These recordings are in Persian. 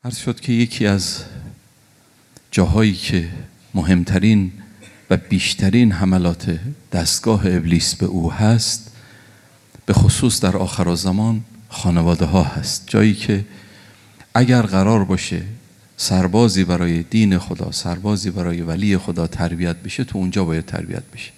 عرض شد که یکی از جاهایی که مهمترین و بیشترین حملات دستگاه ابلیس به او هست، به خصوص در آخرالزمان خانواده ها هست. جایی که اگر قرار باشه سربازی برای دین خدا، سربازی برای ولی خدا تربیت بشه، تو اونجا باید تربیت بشه.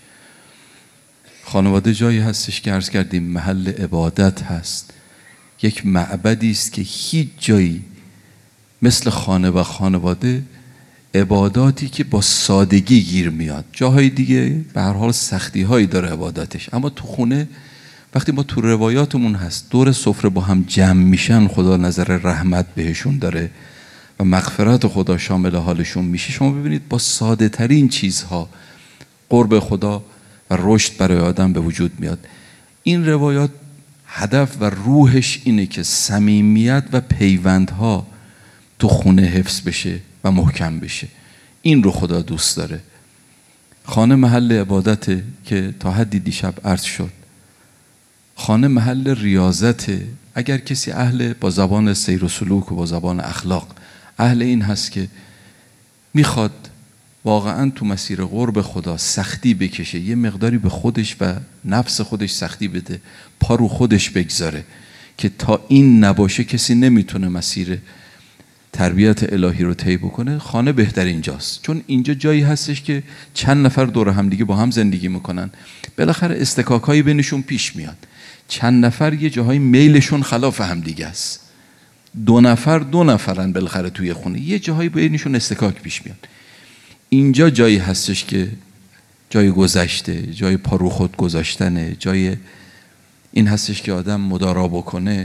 خانواده جایی هستش که عرض کردیم محل عبادت هست، یک معبدی است که هیچ جایی مثل خانه و خانواده عباداتی که با سادگی گیر میاد. جاهای دیگه به هر حال سختی هایی داره عباداتش، اما تو خونه وقتی ما تو روایاتمون هست دور سفره با هم جمع میشن، خدا نظر رحمت بهشون داره و مغفرت خدا شامل حالشون میشه. شما ببینید با ساده ترین چیزها قرب خدا و رشد برای آدم به وجود میاد. این روایات هدف و روحش اینه که صمیمیت و پیوندها تو خونه حفظ بشه و محکم بشه. این رو خدا دوست داره. خانه محل عبادته که تا حدی دیشب عرض شد. خانه محل ریاضته. اگر کسی اهل با زبان سیر و سلوک و با زبان اخلاق اهل این هست که میخواد واقعا تو مسیر قرب خدا سختی بکشه، یه مقداری به خودش و نفس خودش سختی بده، پا رو خودش بگذاره که تا این نباشه کسی نمیتونه مسیر تربیت الهی رو طی بکنه، خانه بهترین جاست. چون اینجا جایی هستش که چند نفر دور هم دیگه با هم زندگی میکنن، بالاخره استکاکایی بینشون پیش میاد. چند نفر یه جاهای میلشون خلاف هم دیگه است. دو نفرن بالاخره توی خونه، یه جاهایی بینشون استکاک پیش میاد. اینجا جایی هستش که جای گذشته، جای پا رو خود گذاشتنه، جای این هستش که آدم مدارا بکنه.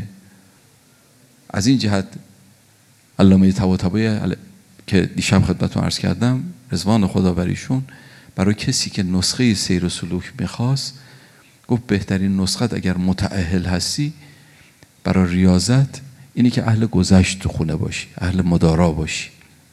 از این جهت علامه طباطبایی که دیشب خدمتتون عرض کردم، رضوان خدا بر ایشون، برای کسی که نسخه سیر و سلوک میخواست گفت بهترین نسخت اگر متأهل هستی برای ریاضت اینی که اهل گذشت تو خونه باشی، اهل مدارا باشی.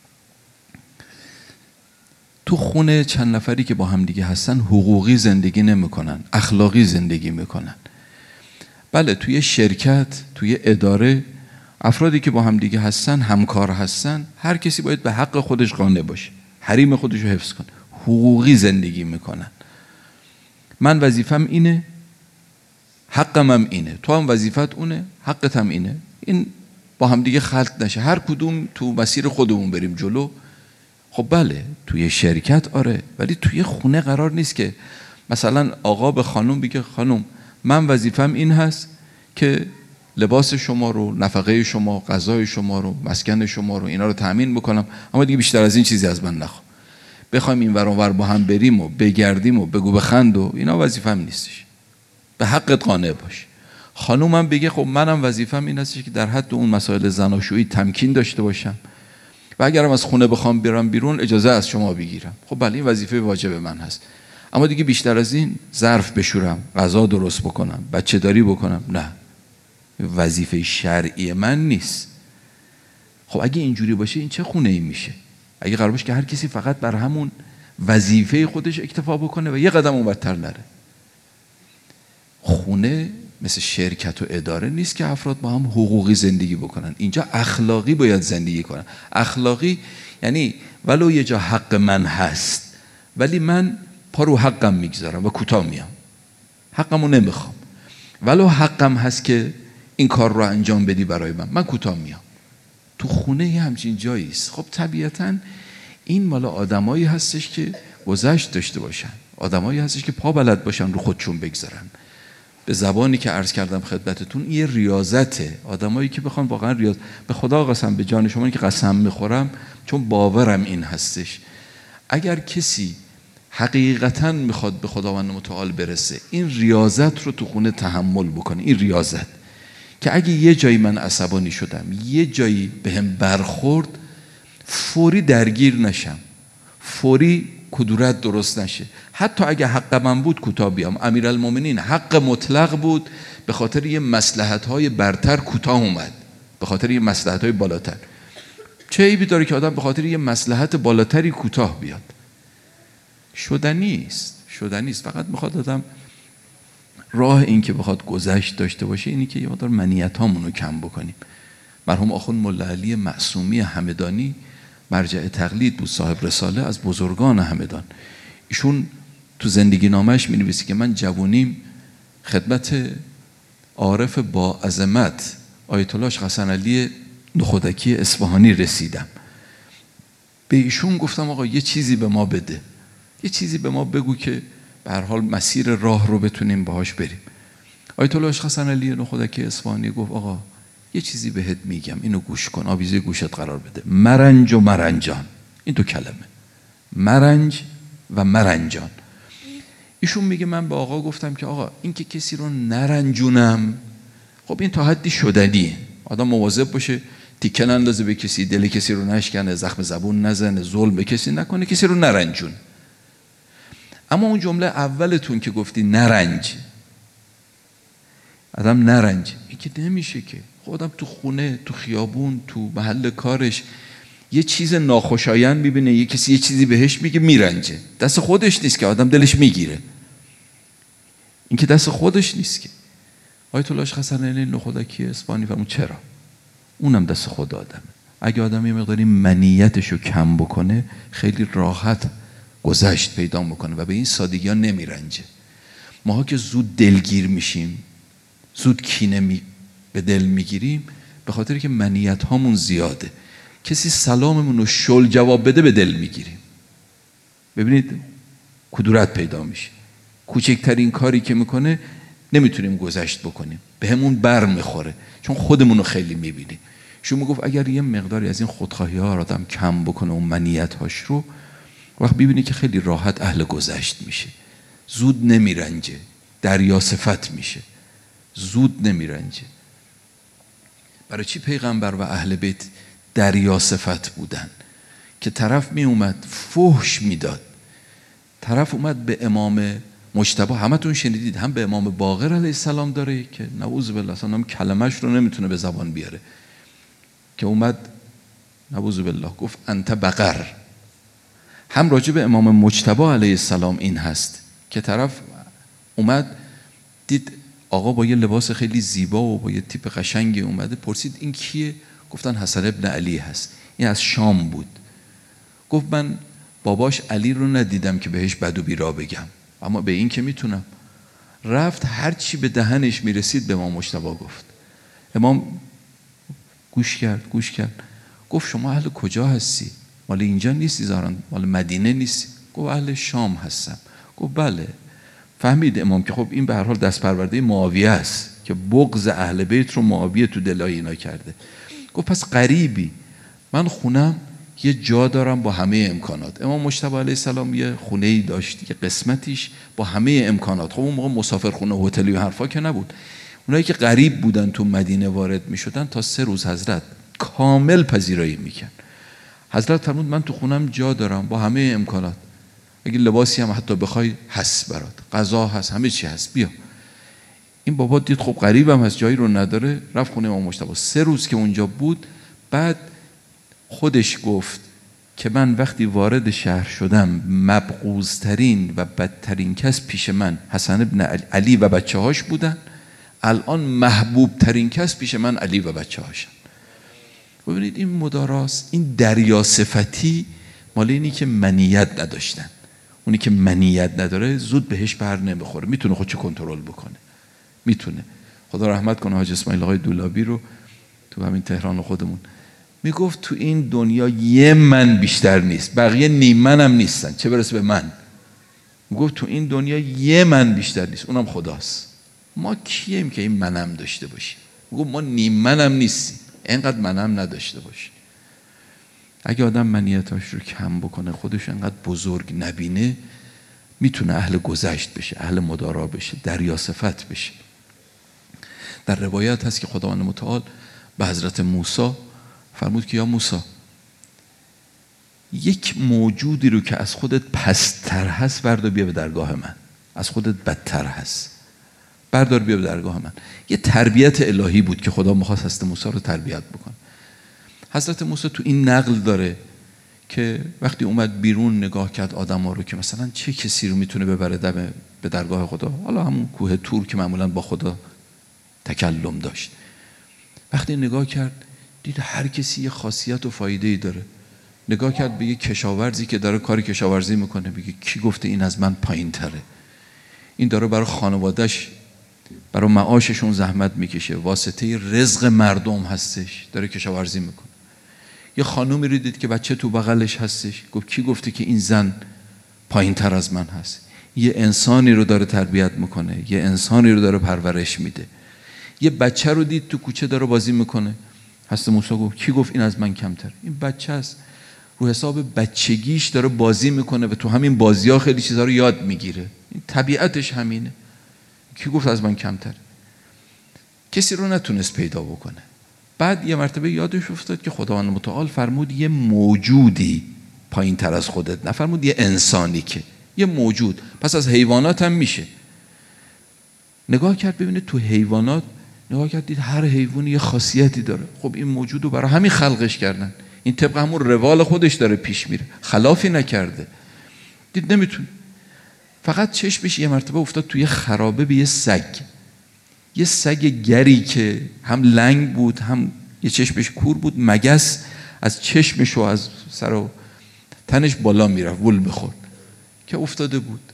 تو خونه چند نفری که با هم دیگه هستن حقوقی زندگی نمیکنن، اخلاقی زندگی میکنن. بله توی شرکت، توی اداره، افرادی که با هم دیگه هستن، همکار هستن، هر کسی باید به حق خودش قانع باشه، حریم خودش رو حفظ کنه. حقوقی زندگی میکنن. من وظیفم اینه، حقم هم اینه، تو هم وظیفت اونه، حقت هم اینه. این با هم دیگه خلط نشه، هر کدوم تو مسیر خودمون بریم جلو. خب بله توی شرکت آره، ولی توی خونه قرار نیست که مثلا آقا به خانم بگه خانم من وظیفم این هست که لباس شما رو، نفقه شما، غذای شما رو، مسکن شما رو، اینا رو تأمین بکنم، اما دیگه بیشتر از این چیزی از من نخواه. بخوایم این ور اون ور با هم بریم و بگردیم و بگو بخند و اینا وظیفم نیستش. به حقت قانع باش. خانومم بگه خب منم وظیفم این هستش که در حد اون مسائل زناشویی تمکین داشته باشم و اگرم از خونه بخوام برم بیرون اجازه از شما بگیرم. خب بله این وظیفه واجب من هست، اما دیگه بیشتر از این ظرف بشورم، غذا درست بکنم، بچه داری بکنم، نه، وظیفه شرعی من نیست. خب اگه اینجوری باشه این چه خونه ای میشه؟ اگه قرار باشه که هر کسی فقط بر همون وظیفه خودش اکتفا بکنه و یه قدم اونورتر نره. خونه مثل شرکت و اداره نیست که افراد با هم حقوقی زندگی بکنن. اینجا اخلاقی باید زندگی کنن. اخلاقی یعنی ولو یه جا حق من هست ولی من پا رو حقم میگذارم و کوتاه میام، حقمو نمیخوام. ولو حقم هست که این کار رو انجام بدی برای من کوتاه میام. تو خونه یه همچین جایی است. خب طبیعتاً این مال آدمایی هستش که گذشت داشته باشن، آدمایی هستش که پا بلد باشن رو خودشون بگذارن. به زبانی که عرض کردم خدمتتون یه ریاضته. آدمایی که بخوان واقعا ریاضت، به خدا قسم، به جان شما که قسم میخورم چون باورم این هستش، اگر کسی حقیقتاً میخواد به خداوند متعال برسه این ریاضت رو تو خونه تحمل بکنه. این ریاضت که اگه یه جایی من عصبانی شدم، یه جایی بهم برخورد، فوری درگیر نشم، فوری کدورت درست نشه. حتی اگه حق من بود کوتاه بیام. امیرالمومنین حق مطلق بود، به خاطر یه مصلحت‌های برتر کوتاه اومد، به خاطر یه مصلحت‌های بالاتر. چه عیبی داره که آدم به خاطر یه مصلحت بالاتری کوتاه بیاد؟ شدنی است. فقط میخواد آدم راه این که بخواد گذشت داشته باشه اینی که یه مقدار منیتامون رو کم بکنیم. مرحوم آخوند ملا علی معصومی همدانی مرجع تقلید بود، صاحب رساله، از بزرگان همدان. ایشون تو زندگی نامش می نویسی که من جوونیم خدمت عارف با عظمت آیت الله حسن علی نخودکی اصفهانی رسیدم. به ایشون گفتم آقا یه چیزی به ما بده، یه چیزی به ما بگو که به هر حال مسیر راه رو بتونیم باهاش بریم. آیت الله حسن علی نخودکی اصفهانی گفت آقا یه چیزی بهت میگم، اینو گوش کن، آویزه گوشت قرار بده. مرنج و مرنجان، این دو کلمه، مرنج و مرنجان. ایشون میگه من به آقا گفتم که آقا این که کسی رو نرنجونم، خب این تا حدی شدنیه، آدم مواظب باشه تیکه نندازه به کسی، دل کسی رو نشکنه، زخم زبون نزنه، ظلم به کسی نکنه، کسی رو نرنجون. اما اون جمله اولتون که گفتی نرنج، آدم نرنج، این که نمیشه که. خودم تو خونه، تو خیابون، تو محل کارش یه چیز ناخوشایند میبینه، یه کسی یه چیزی بهش میگه، میرنجه. دست خودش نیست که آدم دلش میگیره، این که دست خودش نیست که. آیت الله حسن علی نخودکی اصفهانی فرمود چرا؟ اونم دست خود آدمه. اگه آدم یه مقداری منیتش رو کم بکنه خیلی راحت گذشت پیدا میکنه و به این سادگی ها نمیرنجه. ماها که زود دلگیر میشیم، زود کینه به دل میگیریم، به خاطر که منیت هامون زیاده. کسی سلاممون رو شل جواب بده به دل میگیریم. ببینید کدورت پیدا میشه. کوچکترین کاری که میکنه نمیتونیم گذشت بکنیم، به همون بر میخوره، چون خودمون رو خیلی میبینیم. شما میگفت اگر یه مقداری از این خودخواهی ها رو آدم کم بکنه، اون منیت هاش رو، وقت ببینی که خیلی راحت اهل گذشت میشه، زود نمیرنجه، دریا صفت میشه، زود نمیرنجه. برای چی پیغمبر و اهل بیت دریا صفت بودن؟ که طرف می اومد فحش میداد، طرف اومد به امام مجتبی، همتون شنیدید، هم به امام باقر علیه السلام داره که نعوذ بالله اصلا هم کلمش رو نمیتونه به زبان بیاره، که اومد نعوذ بالله گفت انت بقر. هم راجع به امام مجتبی علیه السلام این هست که طرف اومد دید آقا با یه لباس خیلی زیبا و با یه تیپ قشنگی اومده، پرسید این کیه؟ گفتن حسن ابن علی هست، این از شام بود. گفت من باباش علی رو ندیدم که بهش بد و بیرا بگم، اما به این که میتونم. رفت هر چی به دهنش میرسید به امام مجتبی گفت. امام گوش کرد گفت شما اهل کجا هستی؟ مال اینجا نیستی ظاهرا، مال مدینه نیستی. گفت اهل شام هستم. گفت بله. فهمید امام که خب این به هر حال دست پرورده معاویه است که بغض اهل بیت رو معاویه تو دلای اینا کرده. گفت پس غریبی، من خونم یه جا دارم با همه امکانات. امام مجتبی علیه السلام یه خونه‌ای داشت که قسمتیش با همه امکانات. خب اون موقع مسافر خونه و هتلی و حرفا که نبود. اونایی که غریب بودن تو مدینه وارد می‌شدن تا 3 روز حضرت کامل پذیرایی میکرد. حضرت فرمود من تو خونم جا دارم با همه امکانات، اگه لباسی هم حتی بخوای هست برات، غذا هست، همه چی هست، بیا. این بابا دید خب غریبم هست، جایی رو نداره، رفت خونه امام مجتبی. 3 روز که اونجا بود، بعد خودش گفت که من وقتی وارد شهر شدم مبغوض‌ترین و بدترین کس پیش من حسن ابن علی و بچه‌هاش بودن، الان محبوب ترین کس پیش من علی و بچه‌هاشن. ببینید این مداراست، این دریا صفتی مال اینی که منیت نداشتن. اونی که منیت نداره زود بهش بر نمیخوره، میتونه خودشو کنترل بکنه، میتونه. خدا رحمت کنه حاج اسماعیل آقای دولابی رو تو همین تهران خودمون، میگفت تو این دنیا یه من بیشتر نیست، بقیه نیم من هم نیستن، چه برسه به من. میگفت تو این دنیا یه من بیشتر نیست، اونم خداست. ما کیم که این منم داشته باشیم؟ میگفت ما نیم منم نیستیم، اینقدر منم نداشته باشیم. اگه آدم منیتاش رو کم بکنه، خودش انقدر بزرگ نبینه، میتونه اهل گذشت بشه، اهل مدارا بشه، دریا صفت بشه. در روایت هست که خداوند متعال به حضرت موسی فرمود که یا موسی، یک موجودی رو که از خودت پستر هست بردار بیا به درگاه من، از خودت بدتر هست بردار بیا به درگاه من. یه تربیت الهی بود که خدا میخواست حضرت موسی رو تربیت بکنه. حضرت موسی تو این نقل داره که وقتی اومد بیرون نگاه کرد آدم‌ها رو که مثلا چه کسی رو میتونه ببره به درگاه خدا، حالا همون کوه طور که معمولا با خدا تکلم داشت. وقتی نگاه کرد دید هر کسی یه خاصیت و فایده‌ای داره. نگاه کرد به یه کشاورزی که داره کار کشاورزی میکنه، بگه کی گفته این از من پایین تره؟ این داره برای خانوادهش، برای معاششون زحمت میکشه، واسطه رزق مردم هستش، داره کشاورزی میکنه. یه خانومی رو دید که بچه تو بغلش هستش، گفت کی گفته که این زن پایین تر از من هست؟ یه انسانی رو داره تربیت میکنه، یه انسانی رو داره پرورش میده. یه بچه رو دید تو کوچه داره بازی میکنه. حضرت موسی گفت کی گفت این از من کمتر؟ این بچه است، رو حساب بچگیش داره بازی میکنه و تو همین بازی ها خیلی چیزها رو یاد میگیره. این طبیعتش همینه. کی گفت از من کمتر؟ کسی رو نتونست پیدا بکنه. بعد یه مرتبه یادش افتاد که خداوند متعال فرمود یه موجودی پایین تر از خودت، نفرمود یه انسانی، که یه موجود، پس از حیوانات هم میشه. نگاه کرد ببینه تو حیوانات، نگاه کرد دید هر حیوانی یه خاصیتی داره. خب این موجود رو برای همین خلقش کردن، این طبق همون روال خودش داره پیش میره، خلافی نکرده. دید نمیتونه. فقط چشمش یه مرتبه افتاد توی خرابه به یه سگ گری که هم لنگ بود هم یه چشمش کور بود، مگس از چشمش و از سر و تنش بالا میرفت، ول بخورد که افتاده بود.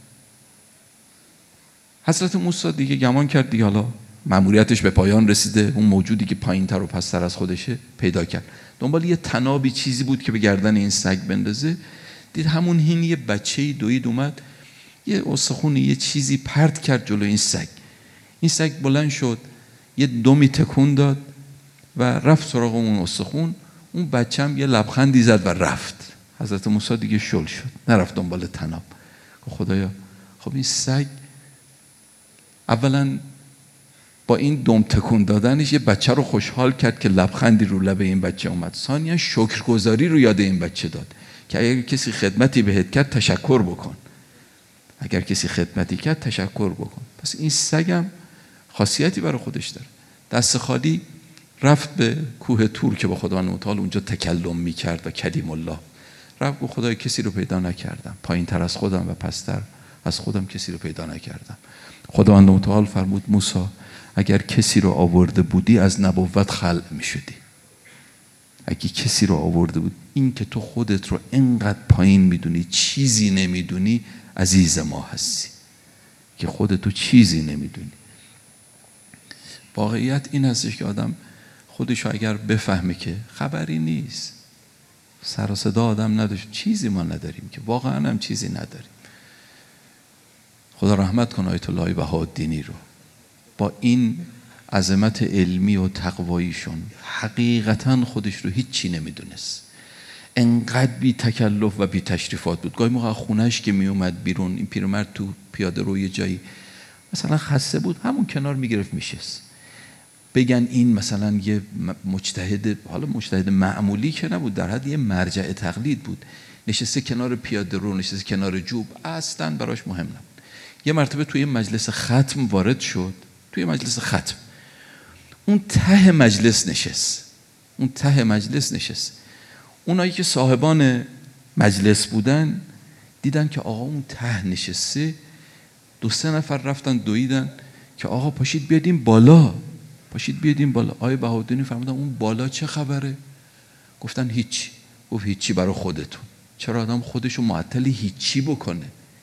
حضرت موسی دیگه گمان کرد دیگه حالا مأموریتش به پایان رسیده، اون موجودی که پایین تر و پستر از خودشه پیدا کرد. دنبال یه تنابی چیزی بود که به گردن این سگ بندازه. دید همون هین یه بچه‌ای دوید اومد، یه استخونی یه چیزی پرت کرد جلو این سگ. این سگ بلند شد، یه دمی تکون داد و رفت سراغ اون استخون. اون بچه هم یه لبخندی زد و رفت. حضرت موسی دیگه شل شد، نرفت دنبال تناب. خدایا خب این سگ اولا با این دم تکون دادنش یه بچه رو خوشحال کرد که لبخندی رو لب این بچه اومد. ثانیا شکرگزاری رو یاد این بچه داد که اگر کسی خدمتی بهت کرد تشکر بکن، اگر کسی خدمتی کرد تشکر بکن. پس این سگم خاصیتی برای خودش داره. دست خالی رفت به کوه طور که با خداوند متعال اونجا تکلم میکرد و کلیم الله. رفت گفت خدای کسی رو پیدا نکردم، پایین تر از خودم و پستر از خودم کسی رو پیدا نکردم. خداوند متعال فرمود موسی اگر کسی رو آورده بودی از نبوت خلع میشدی. اگه کسی رو آورده بود، این که تو خودت رو اینقدر پایین میدونی، چیزی نمیدونی، عزیز ما هستی که خودتو چیزی نمیدونی. واقعیت این هستش که آدم خودشو اگر بفهمه که خبری نیست، سر و صدا آدم نداشت، چیزی ما نداریم، که واقعا هم چیزی نداریم. خدا رحمت کنه آیت الله بهاءالدینی رو، با این عظمت علمی و تقواییشون حقیقتا خودش رو هیچی نمیدونست. انقدر بی تکلف و بی تشریفات بود. گاهی موقع خونهش که می اومد بیرون، این پیرمرد تو پیاده رو یه جایی مثلا خسته بود، همون کنار میگرفت میشست. بگن این مثلا یه مجتهد، حالا مجتهد معمولی که نبود، در حد یه مرجع تقلید بود، نشسته کنار پیاده رو، نشسته کنار جوب، اصلا براش مهم نبود. یه مرتبه توی مجلس ختم وارد شد، توی مجلس ختم اون ته مجلس نشست. اونایی که صاحبان مجلس بودن دیدن که آقا اون ته نشسته، 2-3 نفر رفتن دویدن که آقا پاشید بیادیم بالا. آقای بهاءالدین فرمودن اون بالا چه خبره؟ گفتن هیچی. گفت هیچی برای خودتون. چرا آدم خودشو معطل هیچی بکنه؟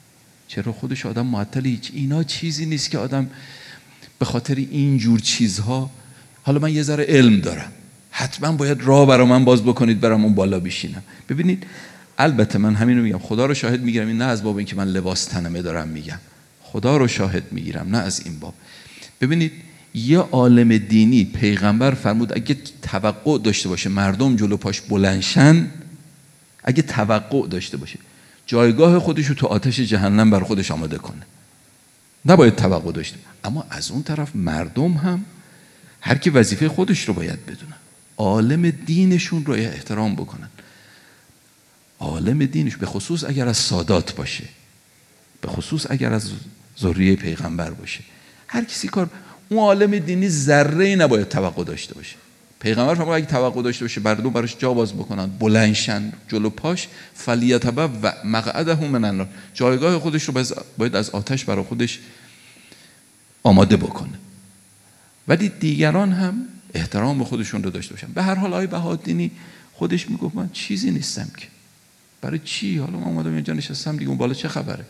اینا چیزی نیست که آدم به خاطر این جور چیزها، حالا من یه ذره علم دارم، حتما باید راه برای من باز بکنید برام اون بالا بشینم. ببینید البته من همین رو میگم، خدا رو شاهد میگیرم، این نه از باب این که من لباس تنمه دارم میگم، خدا رو شاهد میگیرم، نه از این باب. ببینید یه عالم دینی، پیغمبر فرمود اگه توقع داشته باشه مردم جلو پاش بلندشن، اگه توقع داشته باشه جایگاه خودش رو تو آتش جهنم بر خودش آماده کنه. نباید توقع داشته. اما از اون طرف مردم هم هر کی وظیفه خودش رو باید بدونن، عالم دینشون رو احترام بکنن. عالم دینش، به خصوص اگر از سادات باشه، به خصوص اگر از ذریه پیغمبر باشه، هر کسی کار، اون عالم دینی ذره‌ای نباید توقع داشته باشه. پیغمبر فرمود اگه توقع داشته باشه مردم براش جا باز بکنن، بلندشن جلو پاش، فلیتبوأ مقعده من النار، جایگاه خودش رو باید از آتش برای خودش آماده بکنه. ولی دیگران هم احترام به خودشون رو داشته باشن. به هر حال آقای بهادینی خودش میگفت من چیزی نیستم که، برای چی حالا من اومدم اینجا نشستم دیگه، اون بالا چه خبره.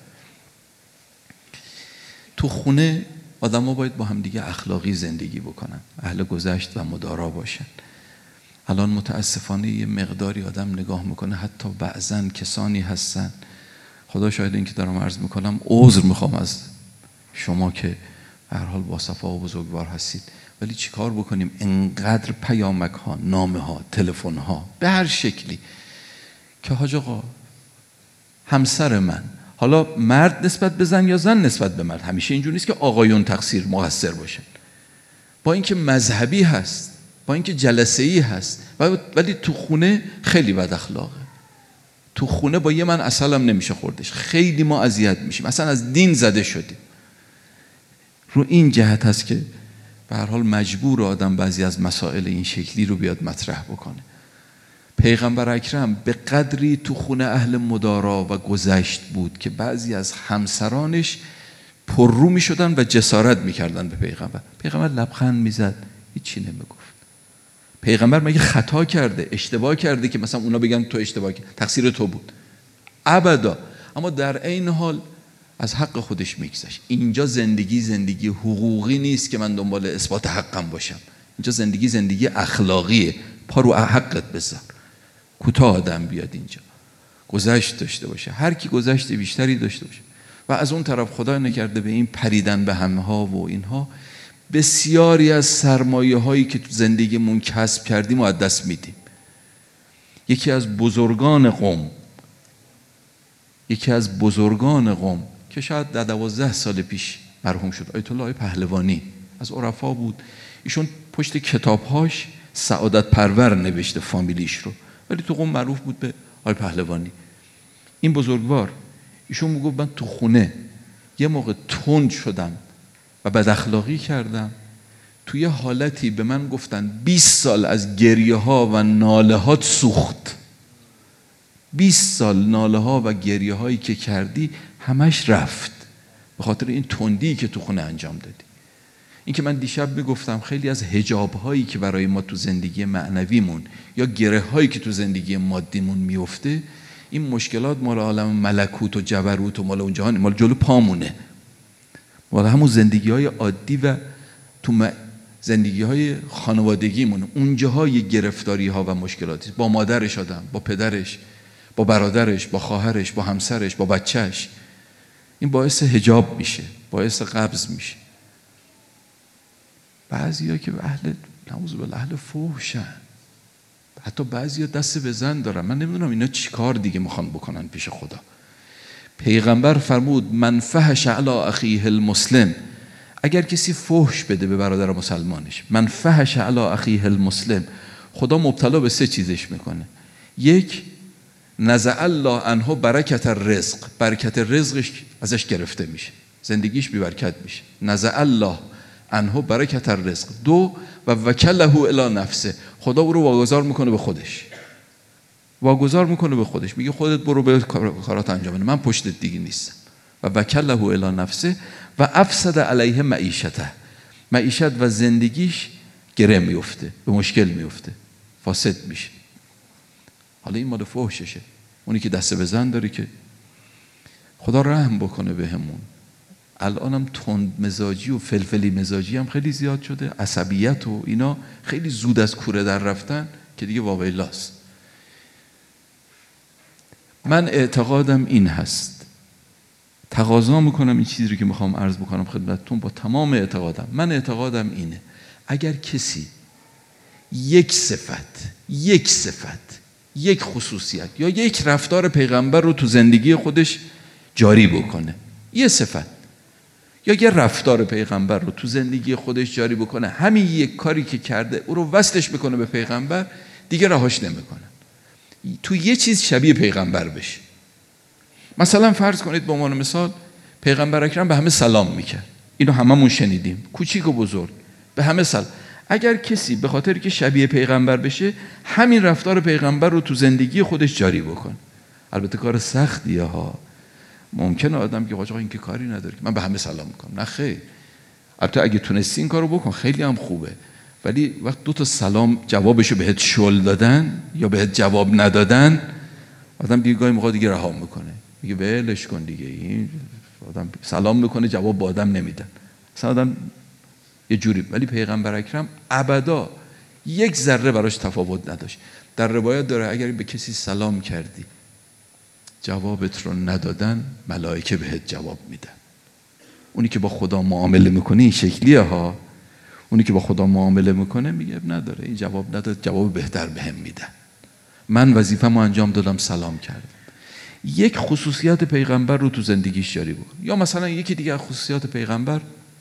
تو خونه آدم‌ها باید با هم دیگه اخلاقی زندگی بکنن، اهل گذشت و مدارا باشن. الان متاسفانه یه مقداری آدم نگاه میکنه، حتی بعضن کسانی هستن، خدا شاید این که دارم عرض میکنم، عذر میخوام از شما که به هر حال با صفا و بزرگوار هستید، ولی چیکار بکنیم انقدر پیامک ها، نامه ها، تلفن ها به هر شکلی که حاج آقا همسر من، حالا مرد نسبت به زن یا زن نسبت به مرد، همیشه اینجوری نیست که آقایون تقصیر مقصر باشن، با اینکه مذهبی هست، با اینکه جلسه‌ای هست، ولی تو خونه خیلی بد اخلاقه. تو خونه با یه من عسلم نمیشه خوردش، خیلی ما اذیت میشیم، اصلا از دین زده شدیم. رو این جهت هست که به هر حال مجبور آدم بعضی از مسائل این شکلی رو بیاد مطرح بکنه. پیغمبر اکرم به قدری تو خونه اهل مدارا و گذشت بود که بعضی از همسرانش پررو می شدن و جسارت می کردن به پیغمبر. پیغمبر لبخند می زد، هیچی نمیگفت. پیغمبر مگه خطا کرده، اشتباه کرده که مثلا اونا بگن تو اشتباه کردی، تقصیر تو بود؟ ابدا. اما در عین حال از حق خودش میگذشت. اینجا زندگی حقوقی نیست که من دنبال اثبات حقم باشم، اینجا زندگی اخلاقیه. پا رو حقت بذار، کوتاه آدم بیاد اینجا، گذشت داشته باشه، هر کی گذشت بیشتری داشته باشه. و از اون طرف خدا نکرده به این پریدن به همه ها و اینها، بسیاری از سرمایه هایی که تو زندگیمون کسب کردیم و از دست میدیم. یکی از بزرگان قوم که شاید 12 سال پیش مرحوم شد، آیت الله پهلوانی، از عرفا بود. ایشون پشت کتابهاش سعادت پرور نوشته فامیلیش رو، ولی تو قوم معروف بود به آقای پهلوانی. این بزرگوار ایشون میگفت من تو خونه یه موقع تند شدم و بد اخلاقی کردم، توی حالتی به من گفتن 20 سال از گریه ها و ناله هات سوخت، 20 سال ناله ها و گریه هایی که کردی همش رفت به خاطر این تندی که تو خونه انجام دادی. این که من دیشب میگفتم خیلی از حجاب هایی که برای ما تو زندگی معنویمون یا گره هایی که تو زندگی مادیمون میفته، این مشکلات مال عالم ملکوت و جبروت و مال اون جهان، مال جلو پامونه، مال همون زندگی های عادی و تو زندگی های خانوادگیمون، اونجاهای گرفتاری ها و مشکلاتی با مادرش آدم، با پدرش، با برادرش، با خواهرش، با همسرش، با بچهش. این باعث حجاب میشه، باعث قبض میشه. بعضیا که اهل نعوذ بالله اهل فحشن، حتی بعضیا دست به زن دارن. من نمیدونم اینا چی کار دیگه میخوان بکنن پیش خدا. پیغمبر فرمود من فحش علی اخیه المسلم، اگر کسی فحش بده به برادر مسلمانش، من فحش علی اخیه المسلم، خدا مبتلا به 3 چیزش میکنه. 1 نزع الله عنه برکت الرزق، برکت رزقش ازش گرفته میشه، زندگیش بی برکت میشه. نزع الله عنه برکت الرزق. 2 و وکله الی نفسه، خدا او رو واگذار میکنه به خودش، میگه خودت برو به کارات انجام بده، من پشتت دیگه نیستم. و وکله الی نفسه و افسد علیه معیشت و زندگیش گره میفته، به مشکل میفته، فاسد میشه. حالا این مال فحششه. اونی که دست به زن داره که خدا رحم بکنه بهمون. الانم تند مزاجی و فلفلی مزاجی هم خیلی زیاد شده، عصبیت و اینا خیلی زود از کوره در رفتن که دیگه واویلاست. من اعتقادم این هست، تقاضا میکنم این چیزی رو که میخوام عرض بکنم خدمتتون با تمام اعتقادم، من اعتقادم اینه اگر کسی یک صفت، یک خصوصیت یا یک رفتار پیغمبر رو تو زندگی خودش جاری بکنه، یه صفت یا یه رفتار پیغمبر رو تو زندگی خودش جاری بکنه، همین یک کاری که کرده او رو وصلش میکنه به پیغمبر، دیگه رهاش نمیکنن. تو یه چیز شبیه پیغمبر بشه. مثلا فرض کنید به عنوان مثال پیغمبر اکرم به همه سلام میکرد، اینو هممون شنیدیم، کوچیک و بزرگ به همه سلام. اگر کسی به خاطر که شبیه پیغمبر بشه همین رفتار پیغمبر رو تو زندگی خودش جاری بکنه، البته کار سختیه ها. ممکنه آدم که آقا این که کاری نداره که من به همه سلام میکنم، نه خیر، البته اگه تونستی این کارو بکن خیلی هم خوبه، ولی وقت 2 تا سلام جوابشو بهت شل دادن یا بهت جواب ندادن، آدم دیگه گاهی موقع دیگه رها میکنه، میگه ولش کن دیگه. این آدم سلام میکنه جواب با آدم نمیدن، اصلا آدم یه جوری. ولی پیغمبر اکرم ابدا یک ذره براش تفاوت نداشت. در روایت داره اگر به کسی سلام کردی جوابت رو ندادن، ملائکه بهت جواب میدن. اونی که با خدا معامله میکنه این شکلیه ها. اونی که با خدا معامله میکنه میگه نداره، این جواب نداد، جواب بهتر بهم میدن. من وظیفه‌مو انجام دادم، سلام کردم. یک خصوصیت پیغمبر رو تو زندگیش جاری بکن. یا مثلا یکی دیگه از خصوصیات پیغمبر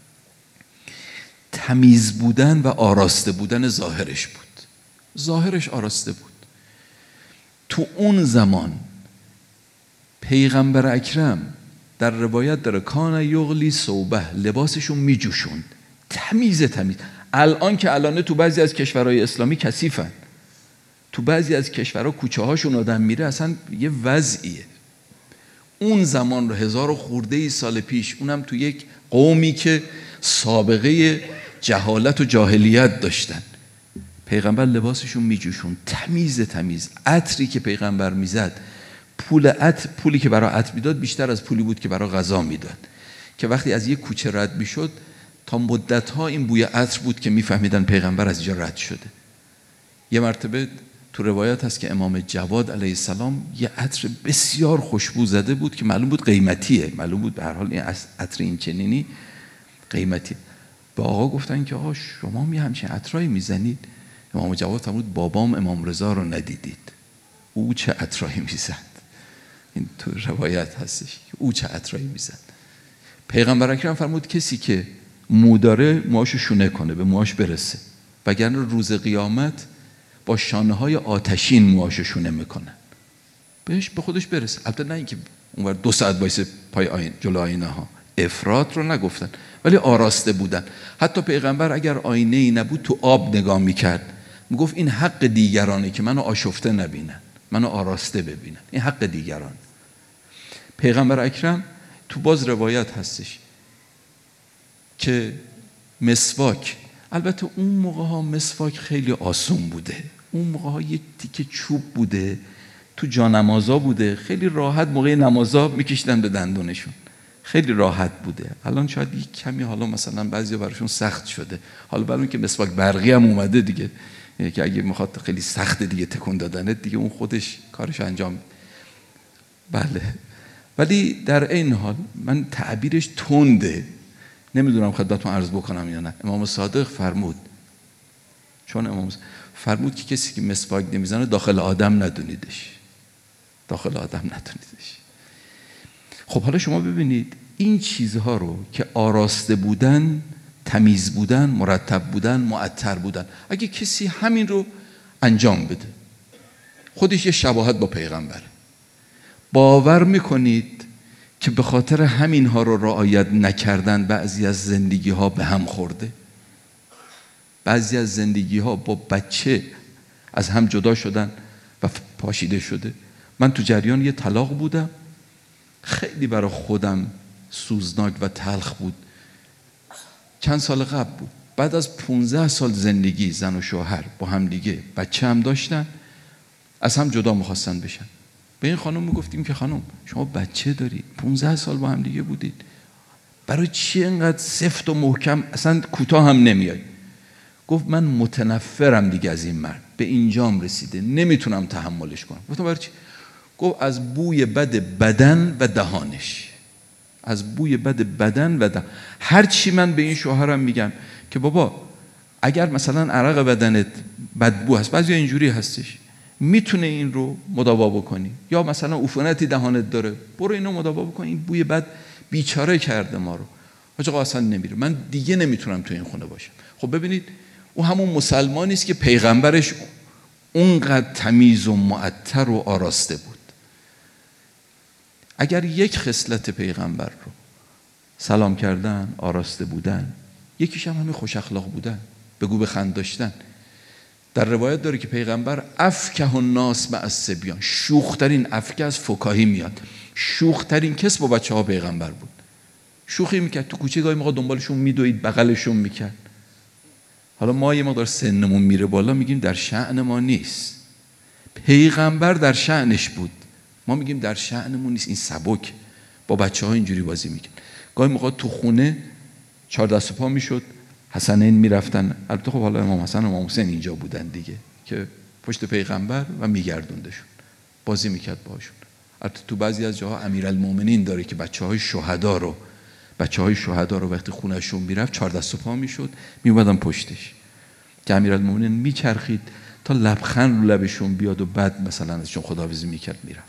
تمیز بودن و آراسته بودن ظاهرش بود. ظاهرش آراسته بود. تو اون زمان پیغمبر اکرم در روایت داره کان یغلی صوبه، لباسشون میجوشوند، تمیز. الان که الانه تو بعضی از کشورهای اسلامی کثیفن، تو بعضی از کشورها کوچه هاشون آدم میره اصلا یه وضعیه. اون زمان رو 1000 و خورده سال پیش، اونم تو یک قومی که سابقه جهالت و جاهلیت داشتن، پیغمبر لباسشون میجوشون، تمیز. عطری که پیغمبر میزد، پولی که برای عطر میداد بیشتر از پولی بود که برای غذا میداد، که وقتی از یک کوچه رد میشد تا مدت‌ها این بوی عطر بود که میفهمیدن پیغمبر از اینجا رد شده. یه مرتبه تو روایت هست که امام جواد علیه السلام یه عطر بسیار خوشبو زده بود که معلوم بود قیمتیه، معلوم بود به هر حال این عطر این چنینی قیمتی. به آقا گفتن که آقا شما می همچین عطرایی میزنید؟ امام جواد فرمود بابام امام رضا رو ندیدید، او چه عطرایی میزد. این تو روایت هستش او چه عطرایی میزد. پیغمبر اکرم فرمود کسی که مو داره موهاشو شونه کنه، به موهاش برسه، وگرنه روز قیامت با شانه های آتشین موهاشو شونه میکنن، بهش به خودش برسه. البته نه اینکه اونور 2 ساعت وایسه پای آینه، جلو آینه ها، افراط رو نگفتن، ولی آراسته بودن. حتی پیغمبر اگر آینه ای نبود تو آب نگاه میکرد، میگفت این حق دیگرانه که منو آشفته نبینن، منو آراسته ببینن، این حق دیگران. پیغمبر اکرم تو باز روایت هستش که مسواک، البته اون موقع ها مسواک خیلی آسون بوده، اون موقع ها یه تیکه چوب بوده تو جانمازا بوده، خیلی راحت موقع نمازا میکشیدن به دندونشون، خیلی راحت بوده. الان شاید یک کمی حالا مثلا بعضیا براشون سخت شده، حالا برای اون که مسواک برقی هم اومده دیگه، که اگه میخواد خیلی سخت دیگه تکون دادنه دیگه اون خودش کارش انجام. بله، ولی در این حال من تعبیرش تنده، نمیدونم خدمتتون عرض بکنم یا نه. امام صادق فرمود، چون امام فرمود که کسی که مسواک نمیزنه داخل آدم ندونیدش، داخل آدم ندونیدش. خب حالا شما ببینید این چیزها رو که آراسته بودن، تمیز بودن، مرتب بودن، معطر بودن، اگه کسی همین رو انجام بده خودش یه شباهت با پیغمبره. باور میکنید که به خاطر همین ها رو رعایت نکردن بعضی از زندگی ها به هم خورده؟ بعضی از زندگی ها با بچه از هم جدا شدن و پاشیده شده. من تو جریان یه طلاق بودم، خیلی برای خودم سوزناک و تلخ بود. چند سال قبل بود، بعد از 15 سال زندگی زن و شوهر با هم دیگه، بچه هم داشتن، از هم جدا می‌خواستن بشن. به این خانم میگفتیم که خانم شما بچه داری، 15 سال با هم دیگه بودید، برای چی اینقدر سفت و محکم اصلا کوتاه هم نمیای؟ گفت من متنفرم دیگه از این مرد، به اینجام رسیده نمیتونم تحملش کنم. گفتم برای چی؟ گفت از بوی بد بدن و دهانش، از بوی بد بدن و دهان. هر چی من به این شوهرم میگم که بابا اگر مثلا عرق بدنت بدبو هست، بعضی اینجوری هستش، میتونه این رو مداوا بکنی، یا مثلا عفونتی دهانت داره، برو اینو مداوا بکن، این بوی بد بیچاره کرده ما رو. آقا اصلا نمیره، من دیگه نمیتونم تو این خونه باشم. خب ببینید او همون مسلمانی است که پیغمبرش اونقدر تمیز و معطر و آراسته بود. اگر یک خصلت پیغمبر رو سلام کردن، آراسته بودن، یکیش هم همین خوش اخلاق بودن، بگو بخند داشتن. در روایت داره که پیغمبر افکه الناس مع الصبیان، شوخترین، افکه از فکاهی میاد، شوخترین کس با بچه ها پیغمبر بود. شوخی میکرد تو کوچه، گاهی موقع دنبالشون میدوید، بغلشون میکرد. حالا ما یه مقدار سنمون میره بالا میگیم در شأن ما نیست. پیغمبر در شأنش بود، ما میگیم در شأنمون نیست. این سبک با بچه ها اینجوری بازی میکن. گاهی موقع تو خونه 4 دست و پا میشد، حسنین میرفتن، البته خب حالا امام حسن و امام حسین اینجا بودن دیگه، که پشت پیغمبر و میگردوندشون، بازی میکرد باشون. البته تو بعضی از جاها امیرالمومنین داره که بچه های شهدا رو وقتی خونهشون میرفت 4 دست و پا میشد، میومدن پشتش که امیرالمومنین میچرخید تا لبخند رو لبشون بیاد و بعد مثلا ازشون خداحافظی میکرد میرفت.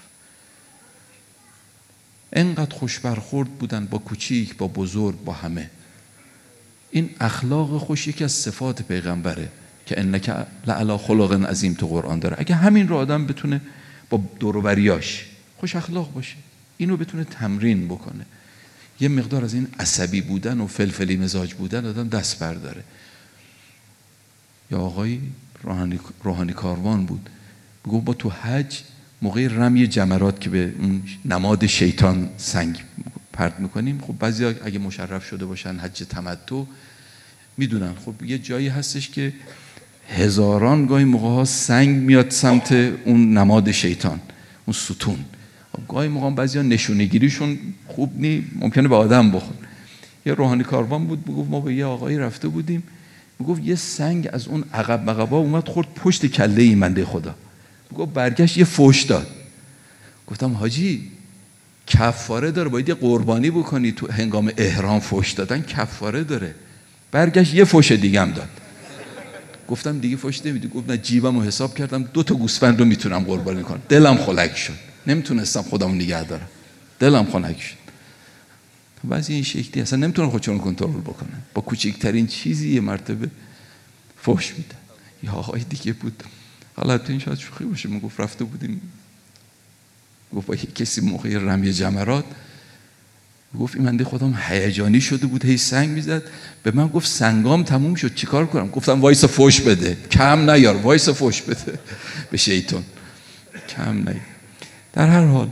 انقدر خوش برخورد بودن با کوچیک، با بزرگ، با همه. این اخلاق خوش یکی از صفات پیغمبره که انک لعلی خلق عظیم تو قرآن داره. اگه همین رو آدم بتونه با دور و بریاش خوش اخلاق باشه، اینو بتونه تمرین بکنه، یه مقدار از این عصبی بودن و فلفلی مزاج بودن آدم دست برداره. یا آقای روحانی کاروان بود، بگو با تو حج موقع رمی جمرات که به اون نماد شیطان سنگ پرت میکنیم، خب بعضی اگه مشرف شده باشن حج تمتع میدونن، خب یه جایی هستش که هزاران گاهی موقع ها سنگ میاد سمت اون نماد شیطان، اون ستون. گاهی موقع بعضی ها نشونه گیریشون خوب نی، ممکنه به آدم بخور. یه روحانی کاروان بود، بگو ما به یه آقایی رفته بودیم، میگفت یه سنگ از اون عقب مقبا اومد خورد پشت کله این بنده خدا. میگفت برگشت یه فوش داد. گفتم حاجی کفاره داره، باید یه قربانی بکنی، تو هنگام احرام فوش دادن کفاره داره. برگشت یه فوش دیگه هم داد. گفتم دیگه فوش نمیدی؟ گفت نه، جیبم رو حساب کردم 2 تا گوسفند رو میتونم قربانی کنم. دلم خنک شد، نمیتونستم خودم نگه دارم، دلم خنک شد. بعضی این شکلی اصلا نمیتونن خودشون کنترل بکنن، با کوچکترین چیزی یه مرتبه فوش میدن. یا آقای دیگه بود، حالا تو این شاید شوخی باشه، من گفت رفته بودیم، گفت با کسی موقع رمی جمرات، گفت این بنده خودم هیجانی شده بود، هی سنگ میزد به من، گفت سنگام تموم شد چیکار کنم؟ گفتم وایس فوش بده، کم نیار، وایس فوش بده به شیطان، کم نیار. در هر حال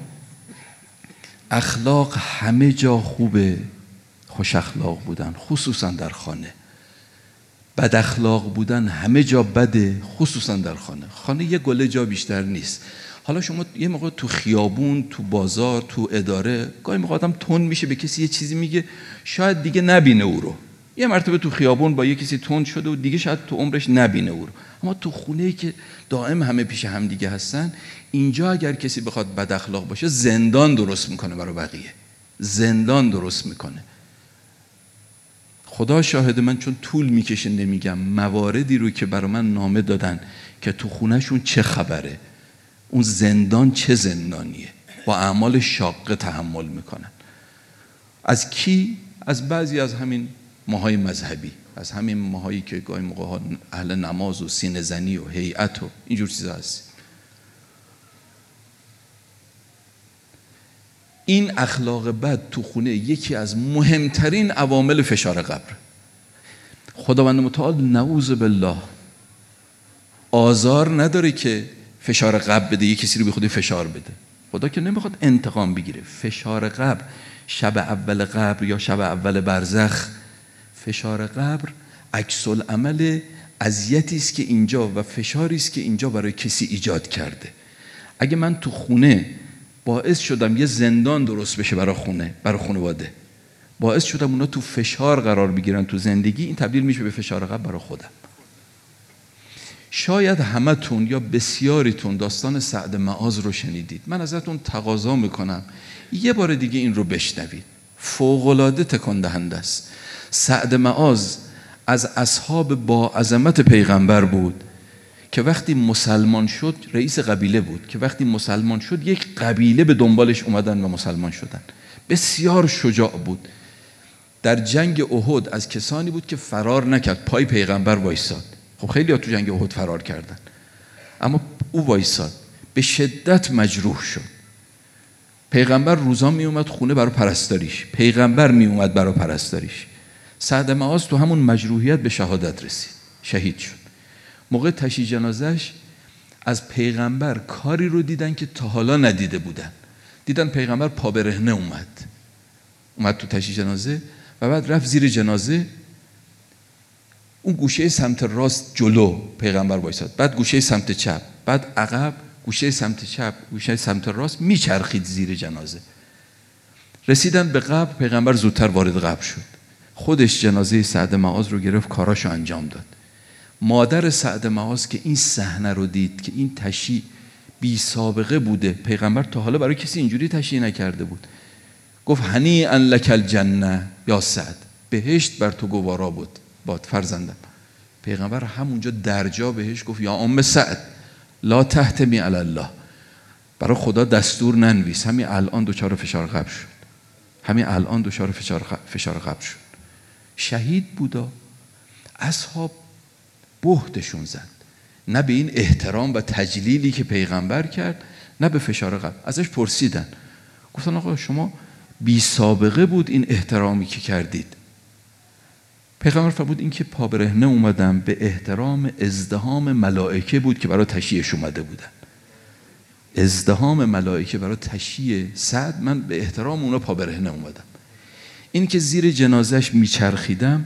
اخلاق همه جا خوبه، خوش اخلاق بودن خصوصا در خانه. بد اخلاق بودن همه جا بده، خصوصا در خانه. خانه یه گله جا بیشتر نیست. حالا شما یه موقع تو خیابون، تو بازار، تو اداره، گاهی موقع آدم تند میشه، به کسی یه چیزی میگه شاید دیگه نبینه او رو. یه مرتبه تو خیابون با یه کسی تند شده و دیگه شاید تو عمرش نبینه او رو. اما تو خونه‌ای که دائم همه پیش هم دیگه هستن، اینجا اگر کسی بخواد بد اخلاق باشه زندان درست میکنه برای بقیه، زندان درست میکنه. خدا شاهد من، چون طول میکشه نمیگم، مواردی رو که برای من نامه دادن که تو خونهشون چه خبره، اون زندان چه زندانیه، با اعمال شاقه تحمل میکنن. از کی؟ از بعضی از همین ماهای مذهبی، از همین ماهایی که گاهی موقع اهل نماز و سینه زنی و هیئت و اینجور چیزا هست. این اخلاق بد تو خونه یکی از مهمترین عوامل فشار قبر. خداوند متعال نعوذ بالله آزار نداره که فشار قبر بده، یه کسی رو به خودی فشار بده. خدا که نمیخواد انتقام بگیره. فشار قبر، شب اول قبر یا شب اول برزخ، فشار قبر عکس العمل اذیتی است که اینجا و فشاری است که اینجا برای کسی ایجاد کرده. اگه من تو خونه باعث شدم یه زندان درست بشه برای خونه، برای خانواده، باعث شدم اونا تو فشار قرار بگیرن تو زندگی، این تبدیل میشه به فشار قبر برای خودم. شاید همتون یا بسیاریتون داستان سعد معاذ رو شنیدید. من ازتون تقاضا میکنم یه بار دیگه این رو بشنوید، فوق‌العاده تکان دهنده است. سعد معاذ از اصحاب با عظمت پیغمبر بود که وقتی مسلمان شد، رئیس قبیله بود که وقتی مسلمان شد یک قبیله به دنبالش اومدن و مسلمان شدن. بسیار شجاع بود. در جنگ احد از کسانی بود که فرار نکرد، پای پیغمبر وایساد. خب خیلی ها تو جنگ احد فرار کردن، اما او وایساد. به شدت مجروح شد. پیغمبر روزان می اومد خونه برای پرستاریش، پیغمبر می اومد برای پرستاریش. سعد معاذ تو همون مجروحیت به شهادت رسید، شهید شد. موقع تشییع جنازش از پیغمبر کاری رو دیدن که تا حالا ندیده بودن. دیدن پیغمبر پا برهنه اومد تو تشییع جنازه و بعد رفت زیر جنازه. اون گوشه سمت راست جلو پیغمبر وایساد، بعد گوشه سمت چپ، بعد عقب، گوشه سمت چپ، گوشه سمت راست میچرخید زیر جنازه. رسیدن به قبر، پیغمبر زودتر وارد قبر شد، خودش جنازه سعد معاذ رو گرفت، کاراشو انجام داد. مادر سعد معاذ که این صحنه رو دید که این تشییع بی سابقه بوده، پیغمبر تا حالا برای کسی اینجوری تشییع نکرده بود، گفت هنیئا لک الجنه یا سعد، بهشت بر تو گوارا بود باد فرزندم. پیغمبر همونجا درجا بهش گفت یا ام سعد لا تحتمی علی الله، برای خدا دستور ننویس، همین الان دچار فشار قبر شد، همین الان دچار فشار قبر شد. شهید بودا. اصحاب بهتشون زد، نه به این احترام و تجلیلی که پیغمبر کرد، نه به فشار قبر. ازش پرسیدن، گفتن آقا شما بی سابقه بود این احترامی که کردید. پیغمبر فرمود این که پا برهنه اومدم به احترام ازدحام ملائکه بود که برای تشییعش اومده بودن. ازدحام ملائکه برای تشییع سعد، من به احترام اونا پا برهنه اومدم. این که زیر جنازش میچرخیدم،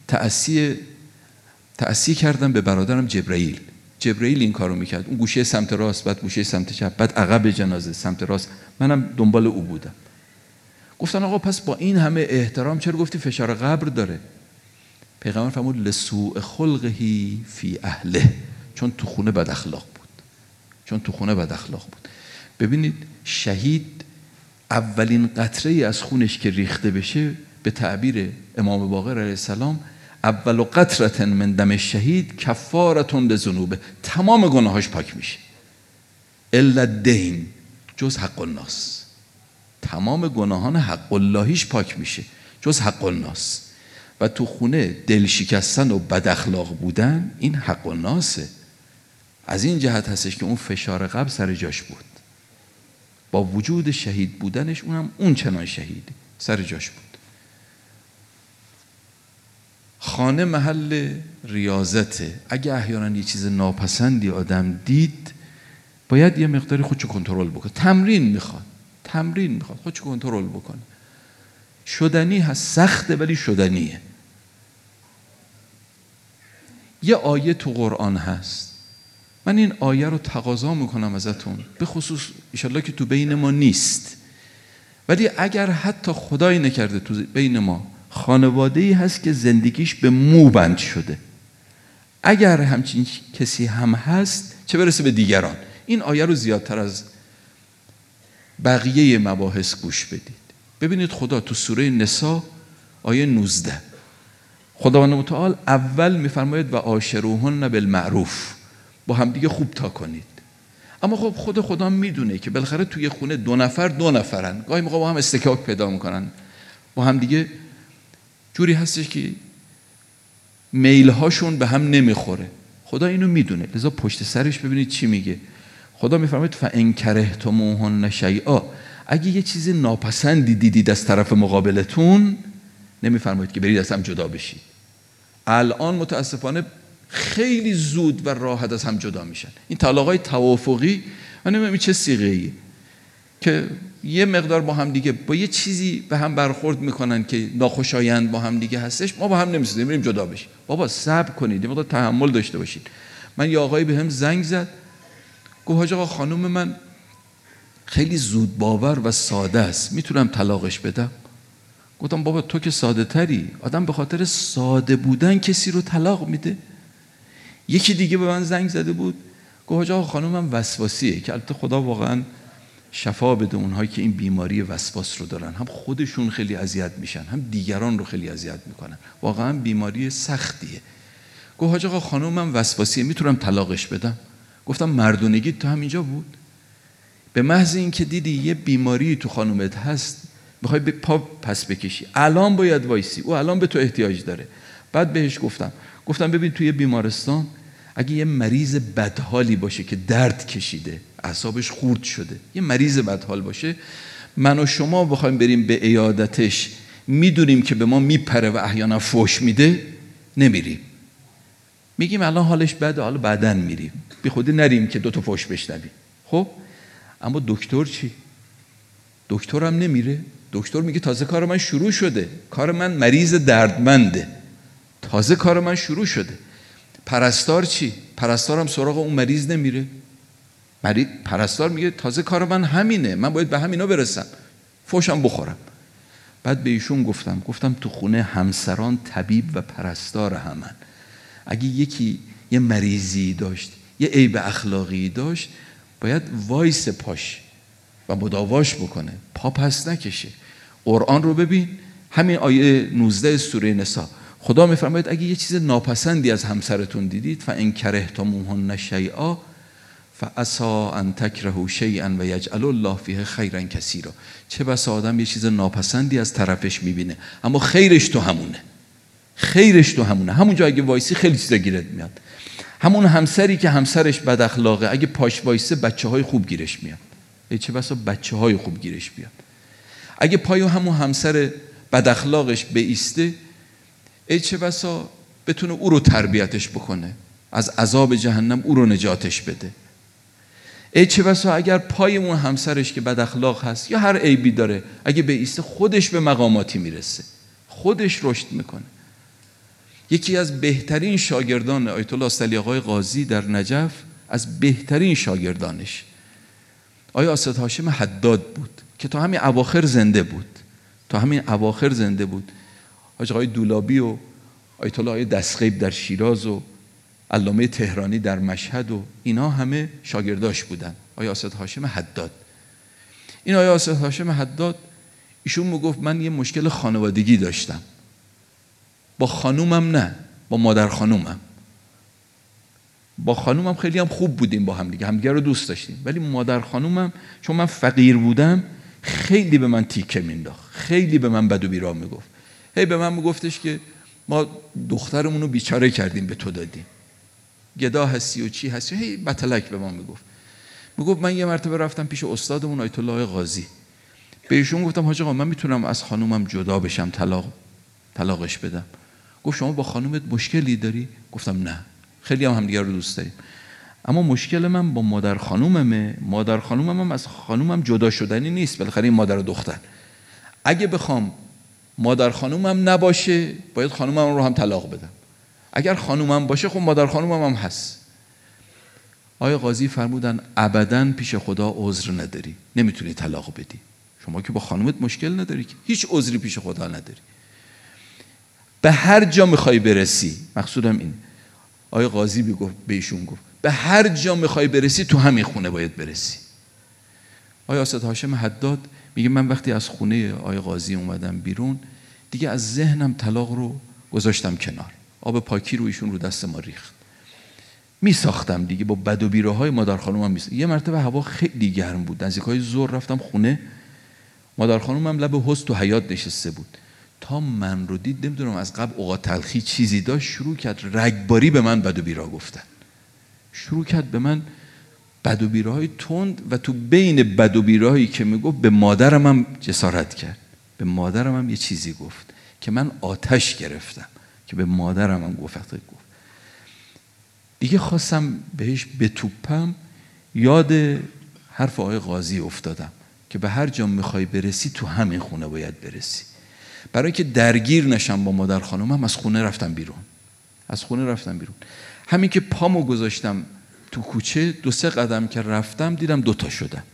تأسی کردم به برادرم جبرائیل. جبرائیل این کارو میکرد، اون گوشه سمت راست، بعد گوشه سمت چپ، بعد عقب جنازه سمت راست، منم دنبال او بودم. گفتن آقا پس با این همه احترام چرا گفتی فشار قبر داره؟ پیغمبر فرمود لسوء خلقه فی اهله، چون تو خونه بد اخلاق بود، چون تو خونه بد اخلاق بود. ببینید شهید اولین قطره از خونش که ریخته بشه، به تعبیر امام باقر علیه السلام، اول قطره من دم الشهید کفاره لذنوبه، تمام گناهاش پاک میشه، الا الدین، جز حق الناس. تمام گناهان حق اللهیش پاک میشه جز حق الناس. و تو خونه دل شکستن و بد اخلاق بودن، این حق الناسه. از این جهت هستش که اون فشار قبر سر جاش بود، با وجود شهید بودنش اونم اون چنان شهید سر جاش بود. خانه محل ریاضته. اگه احیانا یه چیز ناپسندی آدم دید، باید یه مقداری خودشو کنترل بکنه. تمرین میخواد خودشو کنترل بکنه. شدنی هست، سخته ولی شدنیه. یه آیه تو قرآن هست، من این آیه رو تقاضا میکنم ازتون، به خصوص انشالله که تو بین ما نیست، ولی اگر حتی خدایی نکرده تو بین ما خانواده‌ای هست که زندگیش به مو بند شده، اگر همچین کسی هم هست، چه برسه به دیگران، این آیه رو زیادتر از بقیه مباحث گوش بدید. ببینید خدا تو سوره نساء آیه 19 خداوند متعال اول میفرماید و عاشروهن بالمعروف، با هم دیگه خوب تا کنید. اما خب خدا میدونه که بالاخره توی خونه دو نفرن، گاهی موقع با هم استکاک پیدا میکنن، با هم دیگه جوری هستش که میلهاشون به هم نمیخوره. خدا اینو میدونه، لذا پشت سرش ببینید چی میگه. خدا میفرماید فان کرهتموهن شیئا، اگه یه چیز ناپسندی دیدید از طرف مقابلتون، نمیفرماید که برید از هم جدا بشید. الان متاسفانه خیلی زود و راحت از هم جدا میشن. این طلاقای توافقی، من نمیدونم چه صیغه‌ایه که یه مقدار با هم دیگه با یه چیزی به هم برخورد میکنن که ناخوشایند با هم دیگه هستش، ما با هم نمیسازیم، بریم جدا بشیم. بابا صبر کنید، یه مقدار تحمل داشته باشید. من یه آقایی بهم زنگ زد، گفت حاج آقا خانم من خیلی زود باور و ساده است، میتونم طلاقش بدم؟ گفتم بابا تو که ساده تری، آدم به خاطر ساده بودن کسی رو طلاق میده؟ یکی دیگه به من زنگ زده بود، گفت حاج آقا خانم من وسواسیه، که البته خدا واقعا شفا بده اونهایی که این بیماری وسواس رو دارن، هم خودشون خیلی اذیت میشن، هم دیگران رو خیلی اذیت میکنن، واقعا بیماری سختیه. گفت حاج آقا خانم من وسواسیه، میتونم طلاقش بدم؟ گفتم مردونگی تو همینجا بود؟ به محض این که دیدی یه بیماری تو خانومت هست، میخوای به پا پس بکشی، الان باید وایسی، او الان به تو احتیاج داره. بعد بهش گفتم ببین توی بیمارستان اگه یه مریض بدحالی باشه که درد کشیده، اعصابش خورد شده، یه مریض بدحال باشه، من و شما بخوایم بریم به عیادتش، میدونیم که به ما میپره و احیانا فوش میده، نمیریم، میگیم الان حالش بده، حالا بعدن میریم، بی خودی نریم که 2 فوش بشنویم. خب اما دکتر چی؟ دکترم نمیره. دکتر میگه تازه کار من شروع شده، کار من مریض دردمنده، تازه کار من شروع شده. پرستار چی؟ پرستارم سراغ اون مریض نمیره. پرستار میگه تازه کار من همینه، من باید به همینا برسم، فوشم بخورم. بعد به ایشون گفتم تو خونه همسران طبیب و پرستار همن. اگه یکی یه مریضی داشت، یه عیب اخلاقی داشت، باید وایس پاش و مداواش بکنه، پا پس نکشه. قرآن رو ببین، همین آیه 19 سوره نساء، خدا میفرماید اگه یه چیز ناپسندی از همسرتون دیدید، فان کرهتموهن شیئا فعسى ان تکرهوا شیئا و یجعل الله فیه خیرا کثیرا. چه بسا آدم یه چیز ناپسندی از طرفش میبینه اما خیرش تو همونه، خیرش تو همونه. همونجا اگه وایسی خیلی چیزا گیرت میاد. همون همسری که همسرش بد اخلاقه، اگه پاش وایسه بچه‌های خوب گیرش میاد. چه بسا بچه‌های خوب گیرش بیاد. اگه پایو همون همسر بد اخلاقش بیسته، چه بسا بتونه او رو تربیتش بکنه، از عذاب جهنم او رو نجاتش بده. چه بسا اگر پای اون همسرش که بد اخلاق هست یا هر عیبی داره، اگه بیسته خودش به مقاماتی میرسه، خودش رشد میکنه. یکی از بهترین شاگردان آیت الله استعلی آقای قاضی در نجف، از بهترین شاگردانش آیه اسد هاشم حداد بود که تا همین اواخر زنده بود. حاج آقای دولابی و آیت الله آیه دستغیب در شیراز و علامه تهرانی در مشهد و اینا همه شاگرداش بودن. آیه اسد هاشم حداد. این آیه اسد هاشم حداد ایشون میگفت من یه مشکل خانوادگی داشتم، با خانومم نه، با مادر خانومم. با خانومم خیلی هم خوب بودیم، با همدیگه رو دوست داشتیم، ولی مادر خانومم چون من فقیر بودم خیلی به من تیکه مینداخت، خیلی به من بد و بیراه میگفت. هی به من میگفتش که ما دخترمون رو بیچاره کردیم به تو دادیم، گدا هستی و چی هستی، هی بتلک به من میگفت من یه مرتبه رفتم پیش استادمون آیت الله قاضی، به ایشون گفتم حاج آقا من میتونم از خانومم جدا بشم، طلاقش بدم. گفت شما با خانومت مشکلی داری؟ گفتم نه، خیلی هم همدیگه رو دوست داریم، اما مشکل من با مادر خانوممه. مادر خانومم هم از خانومم جدا شدنی نیست، بالاخره این مادر و دختر. اگه بخوام مادر خانومم نباشه باید خانومم رو هم طلاق بدم، اگر خانومم باشه خب مادر خانومم هم هست. آقای قاضی فرمودن ابداً پیش خدا عذر نداری، نمیتونی طلاق بدی. شما که با خانومت مشکل نداری که هیچ عذری پیش خدا نداری. به هر جا میخوای برسی، مقصودم این، آقای قاضی به ایشون گفت به هر جا میخوای برسی تو همین خونه باید برسی. آقای اسد هاشم حداد میگه من وقتی از خونه آقای قاضی اومدم بیرون، دیگه از ذهنم طلاق رو گذاشتم کنار، آب پاکی رو ایشون رو دست ما ریخت. میساختم دیگه با بد و بیراهای مادر خانومم. یه مرتبه هوا خیلی گرم بود، نزدیکای ظهر رفتم خونه، مادر خانومم لب حوض تو حیاط نشسته بود. تا من رو دید، نمیدونم از قبل اوقات تلخی چیزی داشت، شروع کرد رگباری به من بد و بیرا گفتن، شروع کرد به من بد و بیراهای تند، و تو بین بد و بیراهایی که میگفت به مادرم هم جسارت کرد، به مادرم هم یه چیزی گفت که من آتش گرفتم که به مادرم هم گفت. دیگه خواستم بهش بتوپم، یاد حرف آقای قاضی افتادم که به هر جا میخوای برسی تو همین خونه باید برسی. برای که درگیر نشم با مادر خانومم از خونه رفتم بیرون. همین که پامو گذاشتم تو کوچه، 2-3 قدم که رفتم دیدم دوتا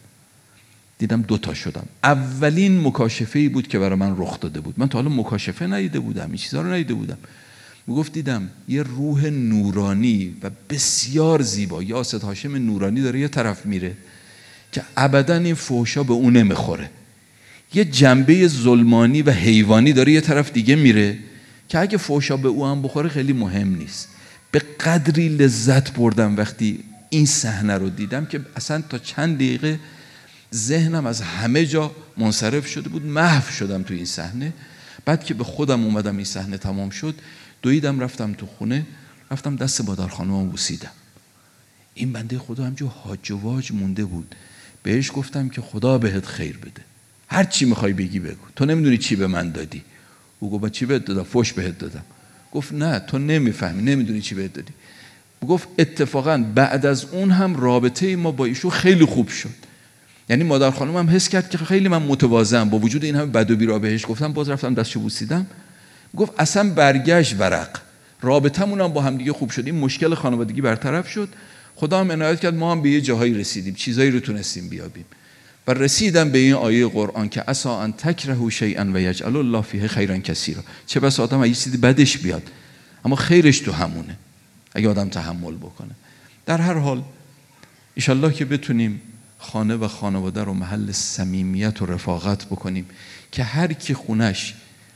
شدم. اولین مکاشفه‌ای بود که برای من رخ داده بود. من تا حالا مکاشفه ندیده بودم، این چیزا رو ندیده بودم. میگفت دیدم یه روح نورانی و بسیار زیبا، یا اسد هاشم نورانی داره یه طرف میره که ابدا این فحشا به اون نمیخوره، یه جنبه ظلمانی و حیوانی داره یه طرف دیگه میره که اگه فحشا به او هم بخوره خیلی مهم نیست. به قدری لذت بردم وقتی این صحنه رو دیدم که اصلا تا چند دقیقه ذهنم از همه جا منصرف شده بود، محو شدم تو این صحنه. بعد که به خودم اومدم این صحنه تمام شد، دویدم رفتم تو خونه، رفتم دست مادر خانومم بوسیدم. این بنده خدا همجور هاج و واج مونده بود. بهش گفتم که خدا بهت خیر بده، هر چی میخوای بگی بگو، تو نمیدونی چی به من دادی. او گفت چی بهت دادم؟ فحش بهت دادم. گفت نه تو نمیفهمی، نمیدونی چی بهت دادی. گفت اتفاقا بعد از اون هم رابطه ما با ایشون خیلی خوب شد. یعنی مادر خانومم حس کرد که خیلی من متواضعم، با وجود این همه بد و بیرا بهش گفتم، باز رفتم دستشو بوسیدم. گفت اصلا برگشت ورق رابطمون هم با هم دیگه خوب شد، این مشکل خانوادگی برطرف شد. خدا هم عنایت کرد، ما هم به یه جاهایی رسیدیم، چیزایی رو تونستیم بیابیم و رسیدم به این آیه قرآن که عسى ان تکرهوا شیئا و یجعل الله فیه خیرا کثیرا. چه بس آدم یه چیزی بدش بیاد اما خیرش تو همونه اگه آدم تحمل بکنه. در هر حال انشالله که بتونیم خانه و خانواده رو محل صمیمیت و رفاقت بکنیم که هر کی خونش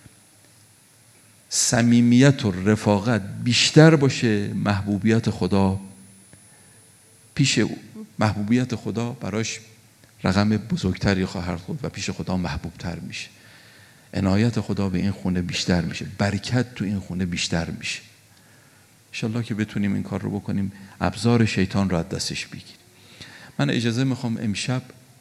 صمیمیت و رفاقت بیشتر باشه، محبوبیت خدا براش رقم بزرگتری خواهد بود و پیش خدا محبوب تر میشه. عنایت خدا به این خونه بیشتر میشه، برکت تو این خونه بیشتر میشه. انشالله که بتونیم این کار رو بکنیم، ابزار شیطان رو از دستش بگیریم. من اجازه میخوام امشب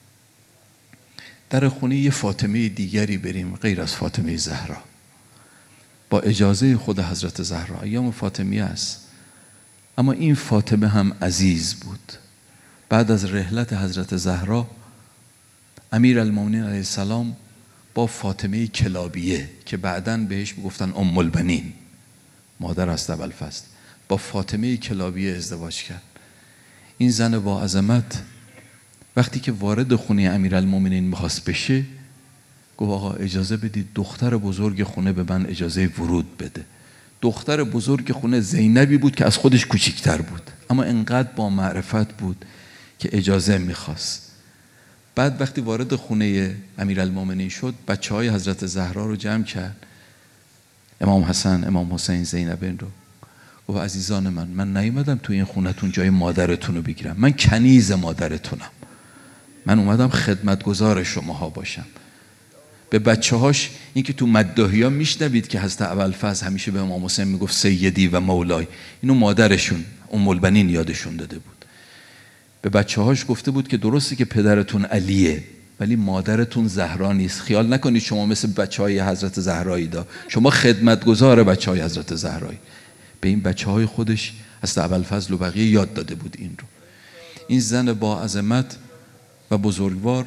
در خونه یه فاطمه دیگری بریم غیر از فاطمه زهرا، با اجازه خود حضرت زهرا. ایام فاطمیه است، اما این فاطمه هم عزیز بود. بعد از رحلت حضرت زهرا، امیرالمومنین علیه السلام با فاطمه کلابیه که بعداً بهش میگفتن ام البنین، مادر است ابوالفضل، با فاطمه کلابیه ازدواج کرد. این زن با عظمت وقتی که وارد خونه امیرالمومنین میخواست بشه، گفت آقا اجازه بدید دختر بزرگ خونه به من اجازه ورود بده. دختر بزرگ خونه زینبی بود که از خودش کوچیکتر بود، اما انقدر با معرفت بود که اجازه میخواست. بعد وقتی وارد خونه امیرالمومنین شد، بچه‌های حضرت زهرا رو جمع کرد، امام حسن، امام حسین، زینبین رو. گفت عزیزان من نیومدم تو این خونتون جای مادرتون رو بگیرم، من کنیز مادرتونم، من اومدم خدمتگزار شماها باشم. به بچه‌هاش این که تو مداحی‌ها میشنوید که حضرت ابوالفضل همیشه به امام حسین میگفت سیدی و مولای، اینو مادرشون ام البنین یادشون داده بود. به بچه‌هاش گفته بود که درسته که پدرتون علیه ولی مادرتون زهرا نیست، خیال نکنید شما مثل بچه‌های حضرت زهرایی دا، شما خدمتگزار بچه‌های حضرت زهرایی. به این بچه‌های خودش حضرت ابوالفضل و بقیه یاد داده بود این رو. این زن با عظمت و بزرگوار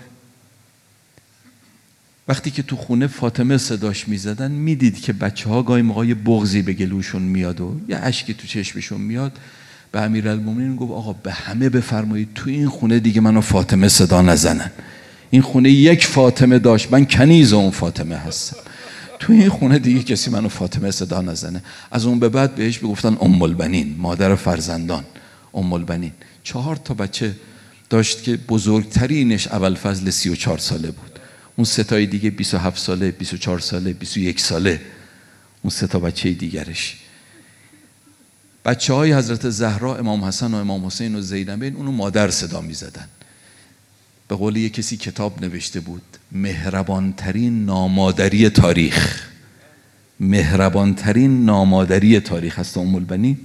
وقتی که تو خونه فاطمه صداش میزدن، میدید که بچه‌ها گاهی موقع بغضی به گلوشون میاد و یه اشکی تو چشمشون میاد. به امیرالمومنین گفت آقا به همه بفرمایید تو این خونه دیگه منو فاطمه صدا نزنن. این خونه یک فاطمه داشت، من کنیز اون فاطمه هستم، تو این خونه دیگه کسی منو فاطمه صدا نزنه. از اون به بعد بهش بگفتن ام البنین، مادر فرزندان، ام البنین. 4 تا بچه داشت که بزرگترینش ابوالفضل 34 ساله بود، اون 3 تای دیگه 27 ساله، 24 ساله، 21 ساله، اون 3 تا بچه دیگرش. بچه‌های حضرت زهرا، امام حسن و امام حسین و زینبین، اونو مادر صدا می‌زدن. به قول یک کسی کتاب نوشته بود، مهربانترین نامادری تاریخ، مهربانترین نامادری تاریخ هست ام البنین.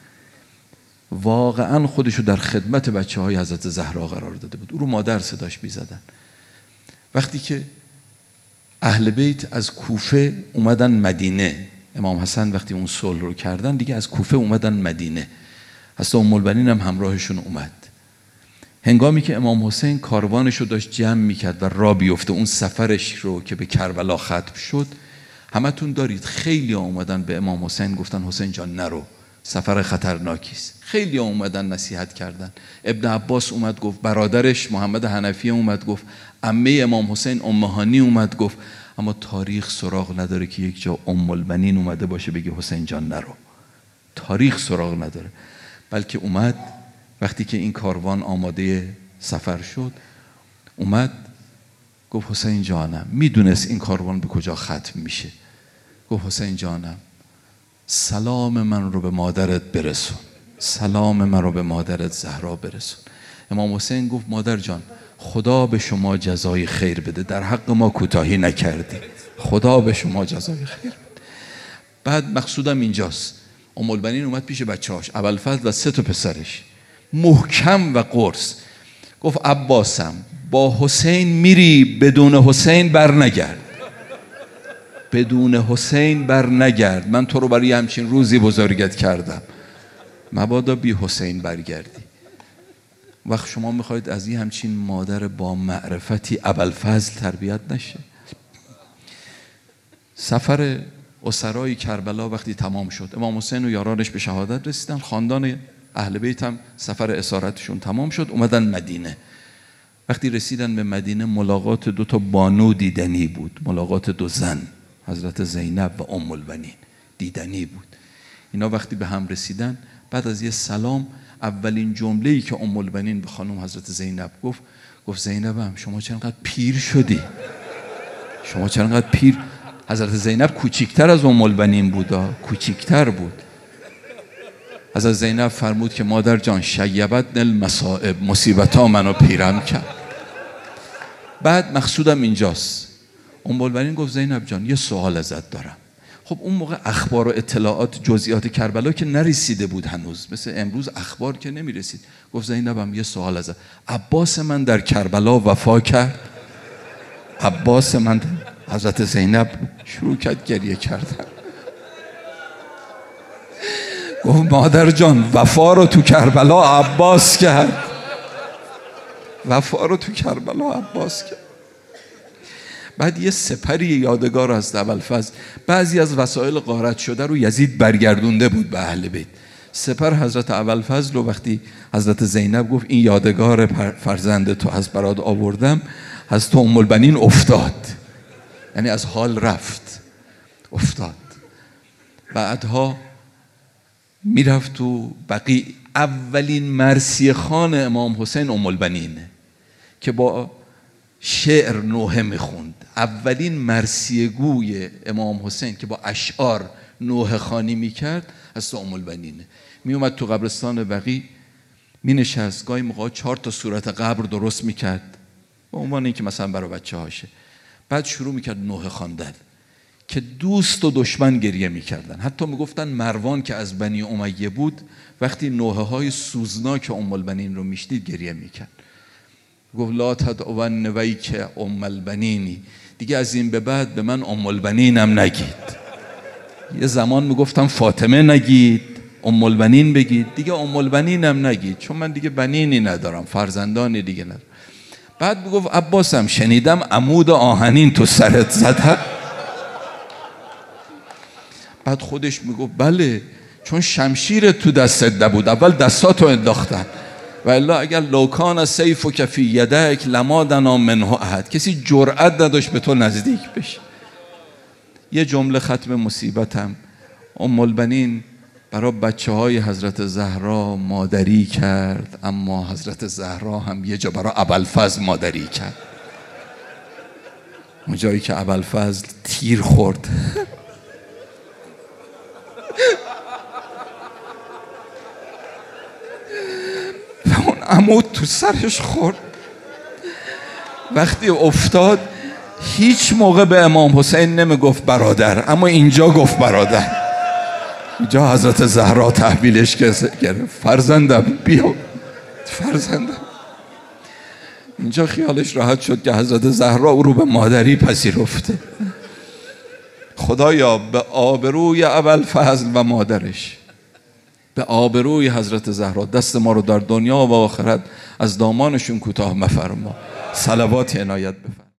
واقعا خودشو در خدمت بچه‌های حضرت زهرا قرار داده بود، او رو مادر صداش می‌زدن. وقتی که اهل بیت از کوفه اومدن مدینه، امام حسن وقتی اون صلح رو کردن دیگه از کوفه اومدن مدینه، حضرت ام البنین هم همراهشون اومد. هنگامی که امام حسین کاروانش رو داشت جمع میکرد و راه بیفته اون سفرش رو که به کربلا ختم شد، همتون دارید خیلی اومدن به امام حسین گفتن حسین جان نرو، سفر خطرناکیست. خیلی اومدن نصیحت کردن. ابن عباس اومد گفت، برادرش محمد حنفی اومد گفت، عمه امام حسین ام هانی اومد گفت، اما تاریخ سراغ نداره که یک جا ام البنین اومده باشه بگه حسین جان نرو. تاریخ سراغ نداره. بلکه اومد وقتی که این کاروان آماده سفر شد، اومد گفت حسین جانم، میدونست این کاروان به کجا ختم میشه، گفت حسین جانم سلام من رو به مادرت برسون، سلام من رو به مادرت زهرا برسون. امام حسین گفت مادر جان خدا به شما جزای خیر بده، در حق ما کوتاهی نکردی، خدا به شما جزای خیر بده. بعد مقصودم اینجاست، ام البنین اومد پیش بچه‌هاش، ابوالفضل و 3 تا پسرش، محکم و قرص گفت عباسم با حسین میری، بدون حسین بر نگرد، بدون حسین بر نگرد، من تو رو برای همچین روزی بزرگت کردم، مبادا بی حسین برگردی. وقت شما میخواید از این همچین مادر با معرفتی ابوالفضل تربیت نشه؟ سفر اسرای کربلا وقتی تمام شد، امام حسین و یارانش به شهادت رسیدن، خاندان اهل بیت هم سفر اسارتشون تمام شد، اومدن مدینه. وقتی رسیدن به مدینه ملاقات 2 بانو دیدنی بود، ملاقات 2 زن، حضرت زینب و ام البنین دیدنی بود. اینا وقتی به هم رسیدن، بعد از یه سلام، اولین جمله‌ای که ام البنین به خانم حضرت زینب گفت زینبم شما چقدر پیر شدی، شما چقدر پیر. حضرت زینب کوچیکتر از ام البنین بود، کوچیکتر بود. حضرت زینب فرمود که مادر جان شیبتن المصائب، مصیبت‌ها منو پیرم کرد. بعد مقصودم اینجاست، ام البنین گفت زینب جان یه سوال ازت دارم. خب اون موقع اخبار و اطلاعات جزئیات کربلا که نرسیده بود هنوز، مثل امروز اخبار که نمیرسید. گفت زینبم یه سوال ازت، عباس من در کربلا وفا کرد؟ عباس من حضرت زینب شروع کرد گریه کردن. گفت مادر جان وفا رو تو کربلا عباس کرد، وفا رو تو کربلا عباس کرد. بعد یه سپری یادگار از ابوالفضل، بعضی از وسایل غارت شده رو یزید برگردونده بود به اهل بیت. سپر حضرت ابوالفضل رو وقتی حضرت زینب گفت این یادگار فرزند تو از برات آوردم، حضرت ام البنین افتاد، یعنی از حال رفت، افتاد. بعدها میرفت تو بقیع. اولین مرثیه خوان امام حسین ام البنینه که با شعر نوحه میخوند. اولین مرثیه گوی امام حسین که با اشعار نوحه خوانی میکرد از ام البنینه. میومد تو قبرستان بقیع مینشست، گاهی موقع 4 صورت قبر درست میکرد به عنوان اینکه مثلا برای بچه هاشه. بعد شروع میکرد نوحه خواندن که دوست و دشمن گریه میکردن. حتی میگفتن مروان که از بنی امیه بود وقتی نوحه های سوزناک ام البنین رو میشنید گریه میکرد. گفت لا تدعون ویک ام البنینی، دیگه از این به بعد به من ام البنینم نگید. یه زمان میگفتم فاطمه نگید، ام البنین بگید، دیگه ام البنینم نگید چون من دیگه بنینی ندارم، فرزندانی دیگه ندارم. بعد میگفت عباسم شنیدم عمود آهنین تو سرت زدن. بعد خودش میگفت بله چون شمشیر تو دستت نبود، اول دستاتو انداختن و الا اگر لوکان سیف و کفی یدک لما دنا منه احد، کسی جرأت نداشت به تو نزدیک بشه. یه جمله ختم مصیبتم، ام البنین برای بچه های حضرت زهرا مادری کرد، اما حضرت زهرا هم یه جا برای ابوالفضل مادری کرد، اون جایی که ابوالفضل تیر خورد. اون عمود تو سرش خورد. وقتی افتاد هیچ موقع به امام حسین نمیگفت برادر، اما اینجا گفت برادر. اینجا حضرت زهرا تحویلش گرفت، فرزندم بیا، فرزندم. اینجا خیالش راحت شد که حضرت زهرا او رو به مادری پذیرفته. خدایا به آبروی ابوالفضل و مادرش، به آبروی حضرت زهرا دست ما رو در دنیا و آخرت از دامانشون کوتاه مفرما. صلوات عنایت بفرما.